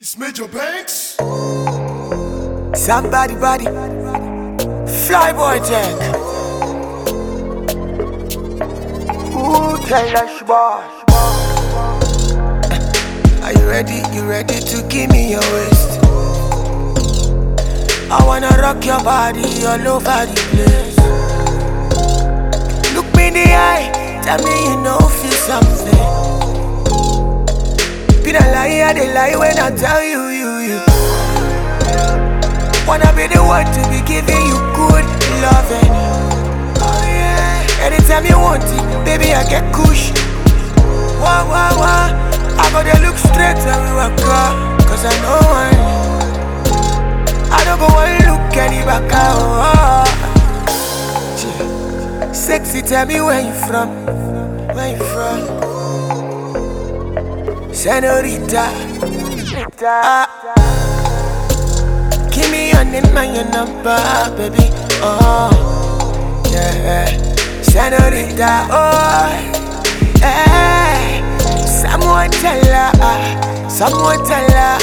It's Major Banks. Somebody body, Flyboy Jack. Ooh, Kailash boy. Are you ready? You ready to give me your waist? I wanna rock your body all over the place. Look me in the eye, tell me you know feel something. Be the lie, they lie when I tell you. Wanna be the one to be giving you good loving. Oh yeah. Anytime you want it, baby I get kush. Wah wah wah. I gotta look straight and we walk up, 'cause I know I don't go and look any back out. Sexy, tell me where you from. Where you from? Senorita. Give me your name and your number, baby. Oh, yeah. Senorita, oh, hey. Someone tell her, someone tell her,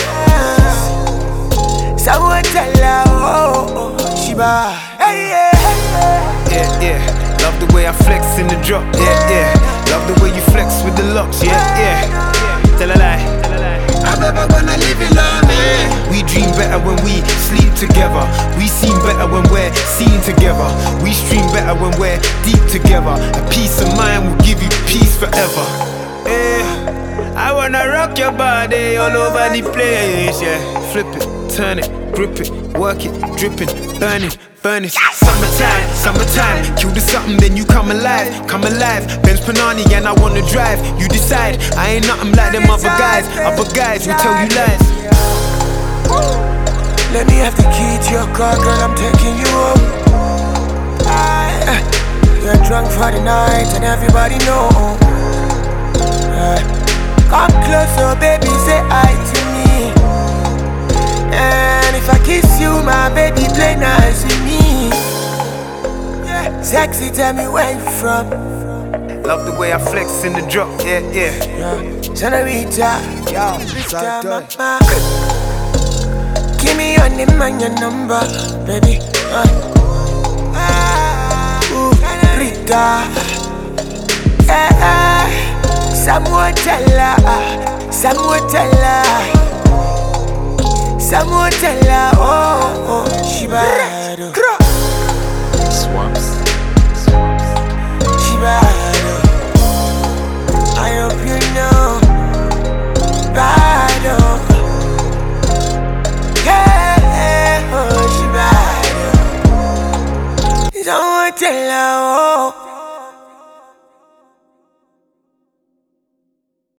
someone tell her, oh, Shiba. Hey, yeah. Love the way I flex in the drop, yeah. Love the way you flex with the locks, yeah. Tell a lie. I'm never gonna leave you lonely. We dream better when we sleep together. We seem better when we're seen together. We stream better when we're deep together. A peace of mind will give you peace forever. I wanna rock your body all over the place, yeah. Flip it, turn it, grip it, work it, dripping, burning, furnace. Summertime, kill the something, then you come alive. Benz Panani and I wanna drive. You decide, I ain't nothing like them other guys. Other guys will tell you lies. Let me have the key to your car, girl, I'm taking you home. You're drunk for the night and everybody know. Come closer, baby, say hi to me. And if I kiss you, my baby, play nice with me. Sexy, tell me where you from. Love the way I flex in the drop, yeah. Senorita, mama. Give me your name and your number, baby. Rita. Someone tell her, oh, Shiba. Swamps. Shiba. I hope you know. Bado. Yeah, oh, Shiba. Someone tell her, oh.